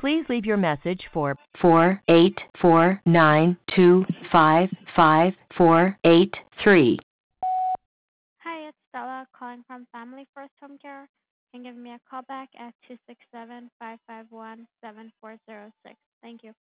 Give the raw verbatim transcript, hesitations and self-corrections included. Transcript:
Please leave your message for four eight four nine two five five four eight three. Hi, it's Stella calling from Family First Home Care. You can give me a call back at two six seven, five five one, seven four zero six. Thank you.